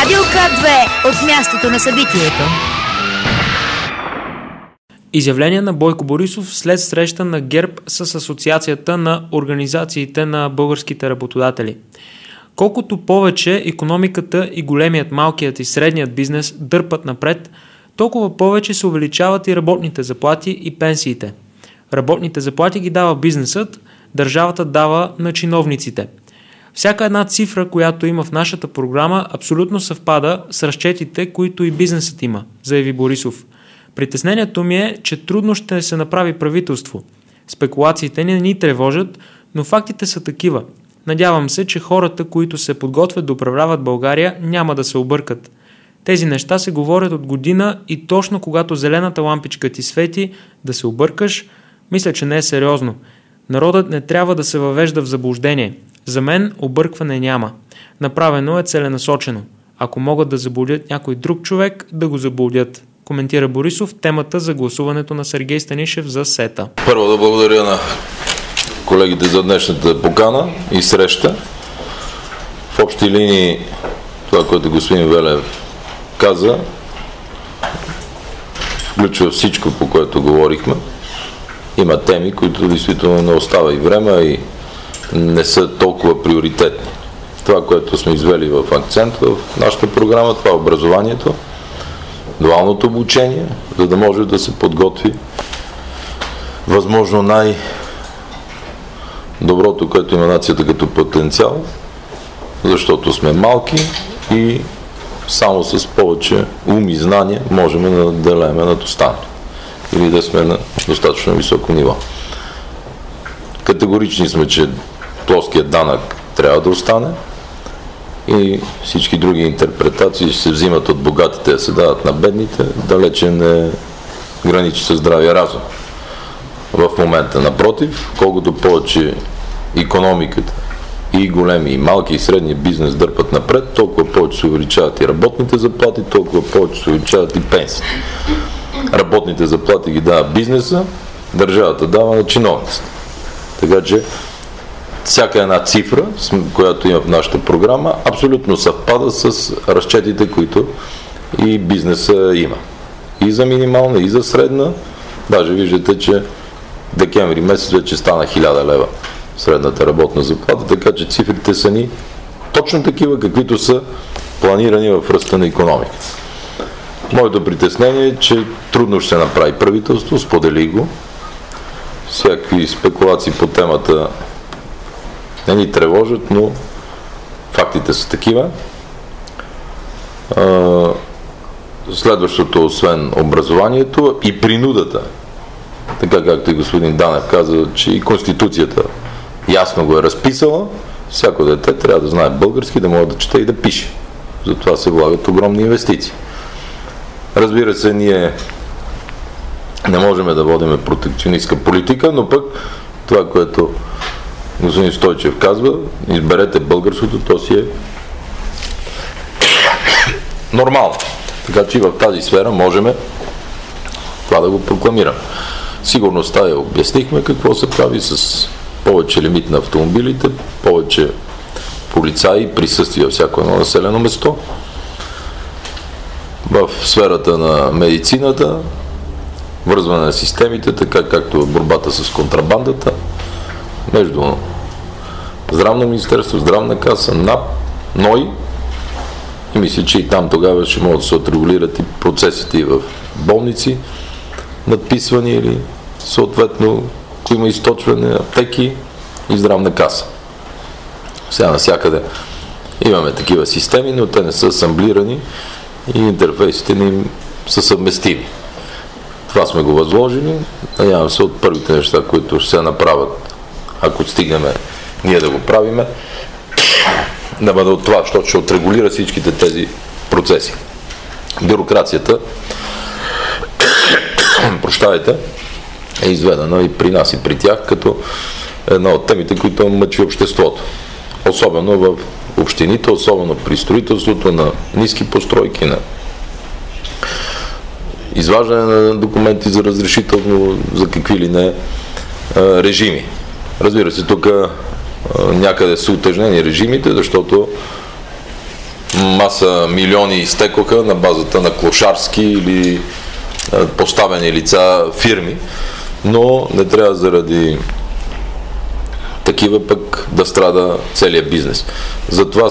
Радио К2 от мястото на събитието. Изявление на Бойко Борисов след среща на ГЕРБ с Асоциацията на организациите на българските работодатели. Колкото повече икономиката и големият, малкият и средният бизнес дърпат напред, толкова повече се увеличават и работните заплати и пенсиите. Работните заплати ги дава бизнесът, държавата дава на чиновниците. Всяка една цифра, която има в нашата програма, абсолютно съвпада с разчетите, които и бизнесът има, заяви Борисов. Притеснението ми е, че трудно ще се направи правителство. Спекулациите не ни тревожат, но фактите са такива. Надявам се, че хората, които се подготвят да управляват България, няма да се объркат. Тези неща се говорят от година и точно когато зелената лампичка ти свети да се объркаш, мисля, че не е сериозно. Народът не трябва да се въвежда в заблуждение. За мен объркване няма. Направено е целенасочено. Ако могат да заблудят някой друг човек, да го заблудят. Коментира Борисов темата за гласуването на Сергей Станишев за СЕТА. Първо да благодаря на колегите за днешната покана и среща. В общи линии това, което господин Велев каза, включва всичко, по което говорихме. Има теми, които действително не остава и време и не са толкова приоритетни. Това, което сме извели в акцент в нашата програма, това е образованието, дуалното обучение, за да може да се подготви възможно най-доброто, което има нацията като потенциал, защото сме малки и само с повече ум и знания можем да наделеме над останалото или да сме на достатъчно високо ниво. Категорични сме, че плоският данък трябва да остане и всички други интерпретации ще се взимат от богатите, да се дават на бедните, далече не граничи със здравия разум. В момента, напротив, колкото повече икономиката и големи, и малки, и средни бизнес дърпат напред, толкова повече се увеличават и работните заплати, толкова повече се увеличават и пенсии. Работните заплати ги дава бизнеса, държавата дава на чиновниците. Така че всяка една цифра, която има в нашата програма, абсолютно съвпада с разчетите, които и бизнеса има. И за минимална, и за средна. Даже виждате, че декември месец вече стана 1000 лева средната работна заплата, така че цифрите са ни точно такива, каквито са планирани в ръста на икономиката. Моето притеснение е, че трудно ще се направи правителство, сподели го. Всякакви спекулации по темата не ни тревожат, но фактите са такива. Следващото, освен образованието и принудата, така както и господин Данев каза, че и Конституцията ясно го е разписала, всяко дете трябва да знае български, да може да чете и да пише. Затова се влагат огромни инвестиции. Разбира се, ние не можем да водим протекционистка политика, но пък това, което господин Стойчев казва, изберете българското, то си е нормално. Така че и в тази сфера можем това да го прокламираме. Сигурността я обяснихме какво се прави с повече лимит на автомобилите, повече полицаи, присъствие във всяко едно населено место. В сферата на медицината, вързване на системите, така както борбата с контрабандата, между Здравно министерство, Здравна каса, НАП, НОИ, и мисля, че и там тогава ще могат да се отрегулират и процесите и в болници, надписвани или съответно, ако има източване, аптеки и Здравна каса. Сега навсякъде имаме такива системи, но те не са асамблирани и интерфейсите ни са съвместими. Това сме го възложили. Надявам се от първите неща, които ще се направят, ако стигнем ние да го правиме, да бъде от това, защото ще отрегулира всичките тези процеси. Бюрокрацията, прощавайте, е изведена и при нас, и при тях, като една от темите, които мъчи обществото. Особено в общините, особено при строителството на ниски постройки, на изваждане на документи за разрешително, за какви ли не режими. Разбира се, тук някъде са утежнени режимите, защото маса милиони изтекоха на базата на клошарски или поставени лица фирми, но не трябва заради такива пък да страда целият бизнес. Затова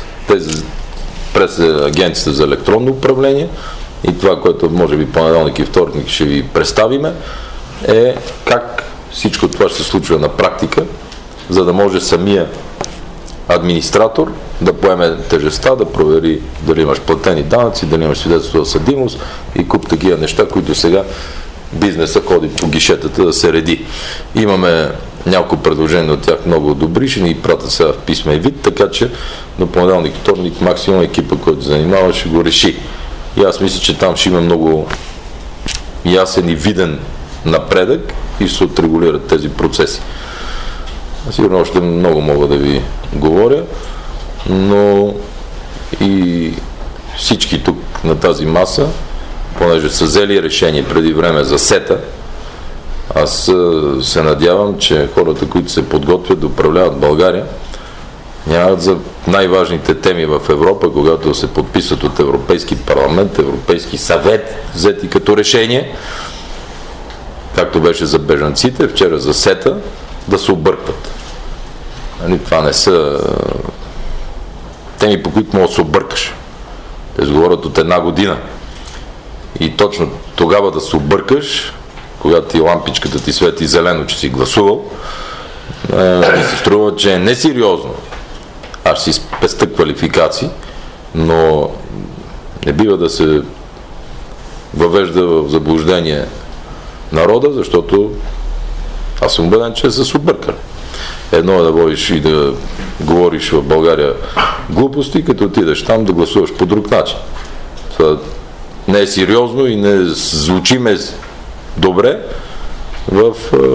през Агенцията за електронно управление и това, което може би понеделник и вторник ще ви представиме, е как всичко това ще се случва на практика, за да може самия администратор да поеме тежестта, да провери дали имаш платени данъци, дали имаш свидетелство за съдимост и куп такива неща, които сега бизнеса ходи по гишетата да се реди. Имаме няколко предложения от тях много добри, ще ни пратят сега в писмен вид, така че до понеделник и вторник максимум екипа, който занимава, ще го реши. И аз мисля, че там ще има много ясен и виден напредък и ще се отрегулират тези процеси. Сигурно още много мога да ви говоря, но и всички тук на тази маса, понеже са взели решение преди време за сета, аз се надявам, че хората, които се подготвят да управляват България, нямат за най-важните теми в Европа, когато се подписват от Европейски парламент, Европейски съвет, взети като решение, както беше за бежанците, вчера за сета, да се объркват. Това не са теми, по които може да се объркаш. Те се говорят от една година. И точно тогава да се объркаш, когато и лампичката ти свети зелено, че си гласувал, ми се струва, че е несериозно. Аз си спестя квалификации, но не бива да се въвежда в заблуждение народа, защото аз съм убеден, че са се объркали. Едно е да водиш и да говориш в България глупости, като отидеш там да гласуваш по друг начин. Това не е сериозно и не звучиме добре в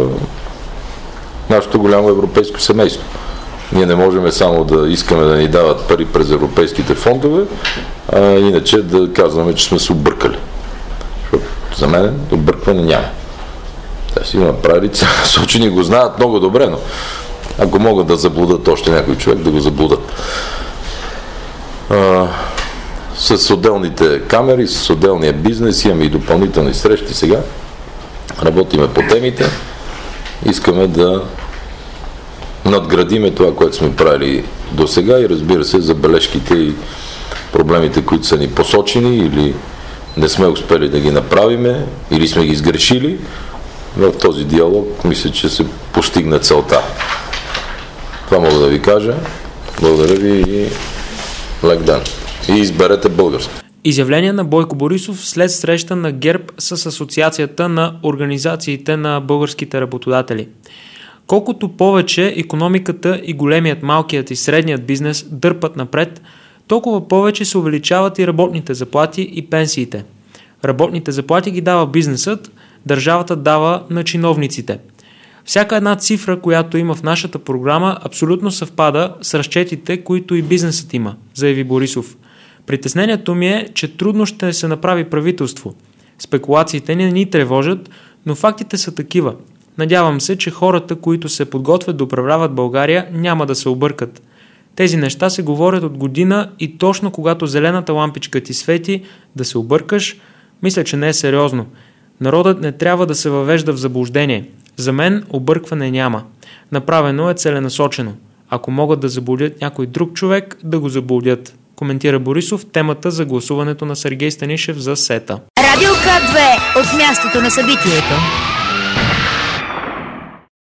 нашето голямо европейско семейство. Ние не можем само да искаме да ни дават пари през европейските фондове, а иначе да казваме, че сме се объркали. Защото за мен объркване няма. Те си направили сочини го знаят много добре, но ако могат да заблудат още някой човек, да го заблудат. С отделните камери, с отделния бизнес имаме и допълнителни срещи сега. Работиме по темите. Искаме да надградиме това, което сме правили до сега и разбира се, забележките и проблемите, които са ни посочени или не сме успели да ги направиме или сме ги сгрешили. В този диалог мисля, че се постигна целта. Това мога да ви кажа. Благодаря ви и лек ден. И изберете български. Изявление на Бойко Борисов след среща на ГЕРБ с Асоциацията на организациите на българските работодатели. Колкото повече икономиката и големият, малкият и средният бизнес дърпат напред, толкова повече се увеличават и работните заплати и пенсиите. Работните заплати ги дава бизнесът, държавата дава на чиновниците. Всяка една цифра, която има в нашата програма, абсолютно съвпада с разчетите, които и бизнесът има, заяви Борисов. Притеснението ми е, че трудно ще се направи правителство. Спекулациите не ни тревожат, но фактите са такива. Надявам се, че хората, които се подготвят да управляват България, няма да се объркат. Тези неща се говорят от година и точно когато зелената лампичка ти свети, да се объркаш, мисля, че не е сериозно. Народът не трябва да се въвежда в заблуждение. За мен объркване няма. Направено е целенасочено. Ако могат да заблудят някой друг човек, да го заблудят. Коментира Борисов темата за гласуването на Сергей Станишев за сета. Радио К2 от мястото на събитието.